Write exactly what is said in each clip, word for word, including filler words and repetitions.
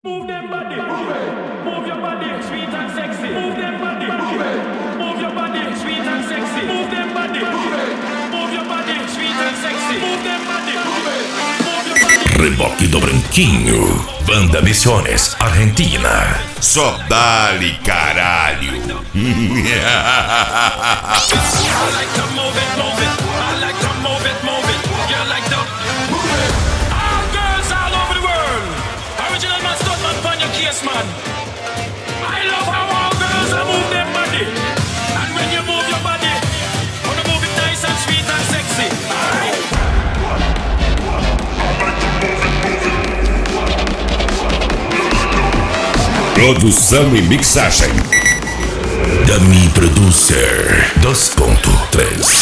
Move them body, move it. Move your body, sweet and sexy. Move them body, move it. Move your body, sweet and sexy. Move them body, move it. Move your body, sweet and sexy. Move them body, move it. Move your body. Reboque do Branquinho, Banda Misiones, Argentina. Só dá-lhe caralho. I like to move it, move it. I like to move it, move it. You like to move it. All girls all over the world. Original man, stunt man, pan your case, man. I love how all girls are move their body. And when you move your body, wanna move it nice and sweet and sexy. Alright. Produção e mixagem Dami Producer dois ponto três.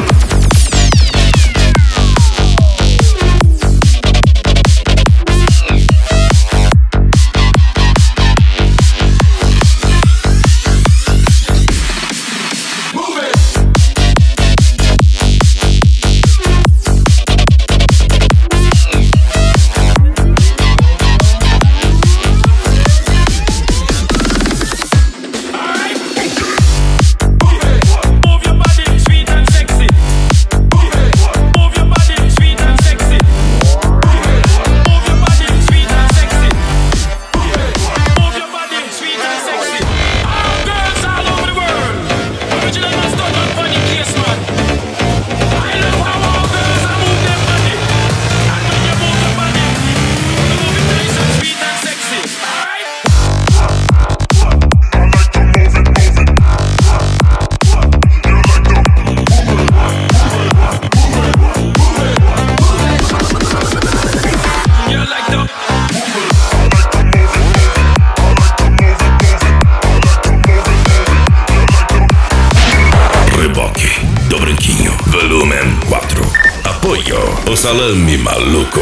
Volumen quatro. Apoio o Salame Maluco.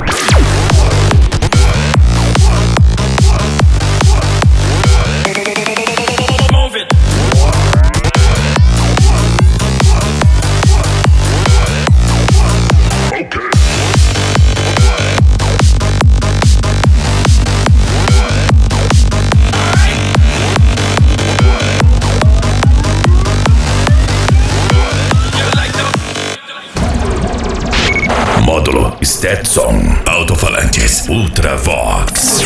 Módulo Stetson, alto-falantes Ultravox.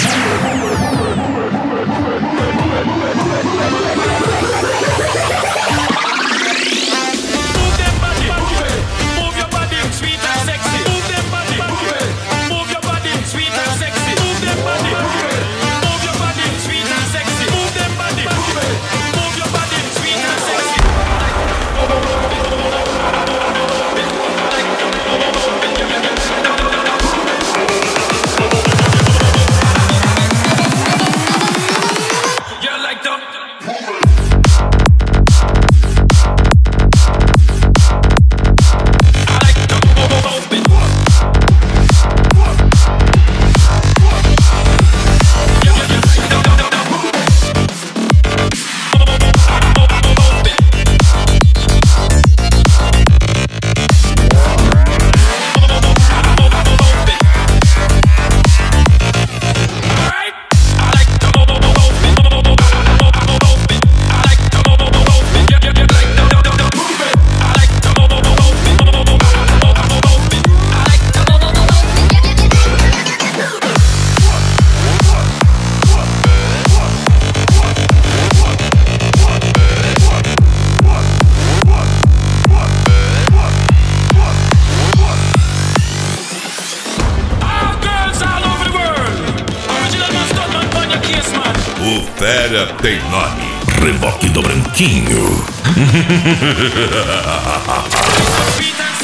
O fera tem nome. Reboque do Branquinho.